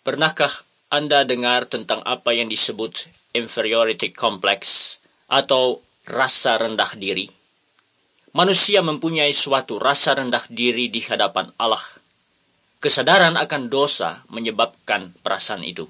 Pernahkah Anda dengar tentang apa yang disebut inferiority complex atau rasa rendah diri? Manusia mempunyai suatu rasa rendah diri di hadapan Allah. Kesadaran akan dosa menyebabkan perasaan itu.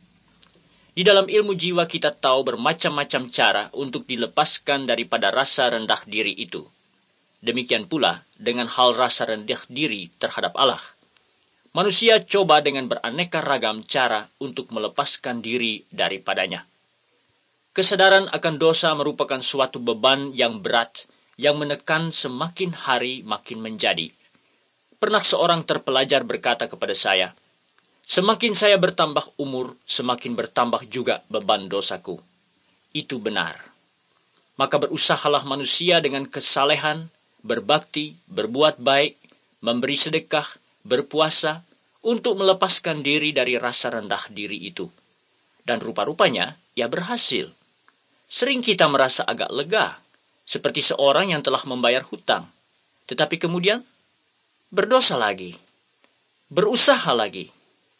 Di dalam ilmu jiwa kita tahu bermacam-macam cara untuk dilepaskan daripada rasa rendah diri itu. Demikian pula dengan hal rasa rendah diri terhadap Allah. Manusia coba dengan beraneka ragam cara untuk melepaskan diri daripadanya. Kesadaran akan dosa merupakan suatu beban yang berat yang menekan semakin hari makin menjadi. Pernah seorang terpelajar berkata kepada saya, "Semakin saya bertambah umur, semakin bertambah juga beban dosaku." Itu benar. Maka berusahalah manusia dengan kesalehan, berbakti, berbuat baik, memberi sedekah, berpuasa, untuk melepaskan diri dari rasa rendah diri itu. Dan rupa-rupanya, ia berhasil. Sering kita merasa agak lega, seperti seorang yang telah membayar hutang, tetapi kemudian berdosa lagi, berusaha lagi.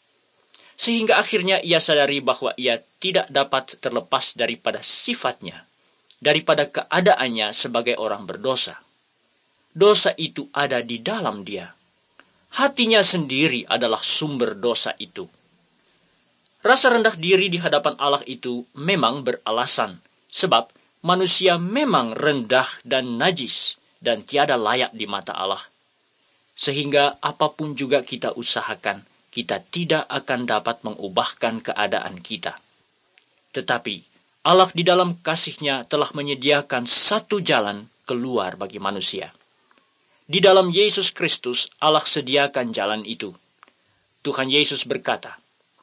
Sehingga akhirnya ia sadari bahwa ia tidak dapat terlepas daripada sifatnya, daripada keadaannya sebagai orang berdosa. Dosa itu ada di dalam dia. Hatinya sendiri adalah sumber dosa itu. Rasa rendah diri di hadapan Allah itu memang beralasan, sebab manusia memang rendah dan najis dan tiada layak di mata Allah. Sehingga apapun juga kita usahakan, kita tidak akan dapat mengubahkan keadaan kita. Tetapi Allah di dalam kasih-Nya telah menyediakan satu jalan keluar bagi manusia. Di dalam Yesus Kristus, Allah sediakan jalan itu. Tuhan Yesus berkata,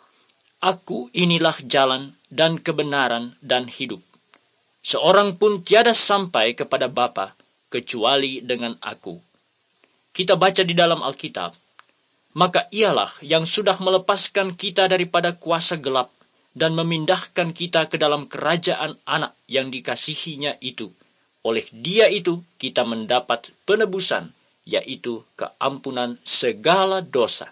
"Aku inilah jalan dan kebenaran dan hidup. Seorang pun tiada sampai kepada Bapa kecuali dengan Aku." Kita baca di dalam Alkitab, maka Ialah yang sudah melepaskan kita daripada kuasa gelap dan memindahkan kita ke dalam kerajaan Anak yang dikasihinya itu. Oleh Dia itu kita mendapat penebusan, yaitu keampunan segala dosa.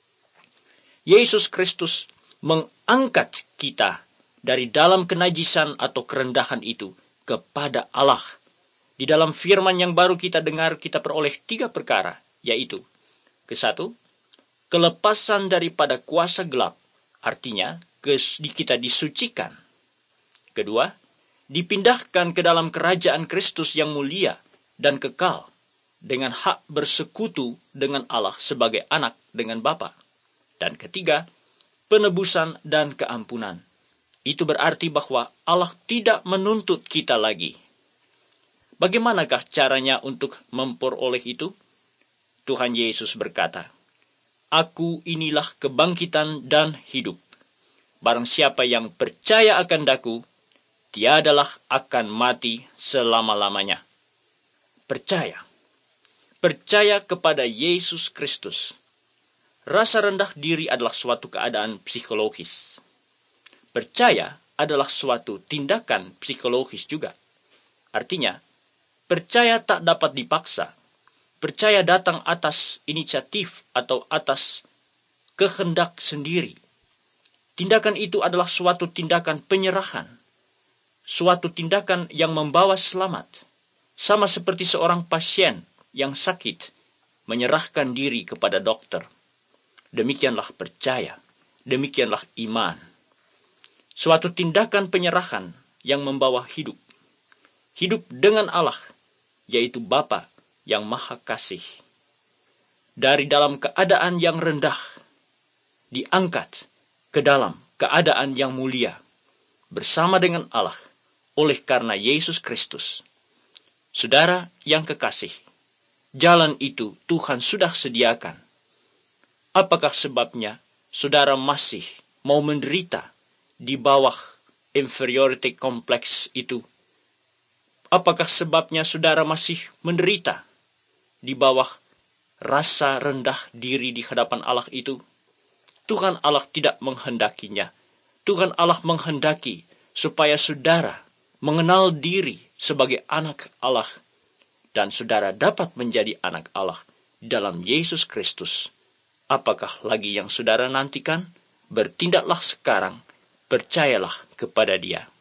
Yesus Kristus mengangkat kita dari dalam kenajisan atau kerendahan itu kepada Allah. Di dalam firman yang baru kita dengar, kita peroleh 3 perkara, yaitu ke-1, kelepasan daripada kuasa gelap, artinya kita disucikan. Kedua, dipindahkan ke dalam kerajaan Kristus yang mulia dan kekal, dengan hak bersekutu dengan Allah sebagai anak dengan Bapa. Dan ketiga, penebusan dan keampunan. Itu berarti bahwa Allah tidak menuntut kita lagi. Bagaimanakah caranya untuk memperoleh itu? Tuhan Yesus berkata, "Aku inilah kebangkitan dan hidup. Barang siapa yang percaya akan Daku, tiadalah akan mati selama-lamanya." Percaya kepada Yesus Kristus. Rasa rendah diri adalah suatu keadaan psikologis. Percaya adalah suatu tindakan psikologis juga. Artinya, percaya tak dapat dipaksa. Percaya datang atas inisiatif atau atas kehendak sendiri. Tindakan itu adalah suatu tindakan penyerahan. Suatu tindakan yang membawa selamat. Sama seperti seorang pasien yang sakit menyerahkan diri kepada dokter. Demikianlah percaya, demikianlah iman. Suatu tindakan penyerahan yang membawa hidup. Hidup dengan Allah, yaitu Bapa yang Maha Kasih. Dari dalam keadaan yang rendah, diangkat ke dalam keadaan yang mulia, bersama dengan Allah, oleh karena Yesus Kristus. Saudara yang kekasih, jalan itu Tuhan sudah sediakan. Apakah sebabnya saudara masih mau menderita di bawah inferiority complex itu? Apakah sebabnya saudara masih menderita di bawah rasa rendah diri di hadapan Allah itu? Tuhan Allah tidak menghendakinya. Tuhan Allah menghendaki supaya saudara mengenal diri sebagai anak Allah, dan saudara dapat menjadi anak Allah dalam Yesus Kristus. Apakah lagi yang saudara nantikan? bertindaklah sekarang, percayalah kepada Dia.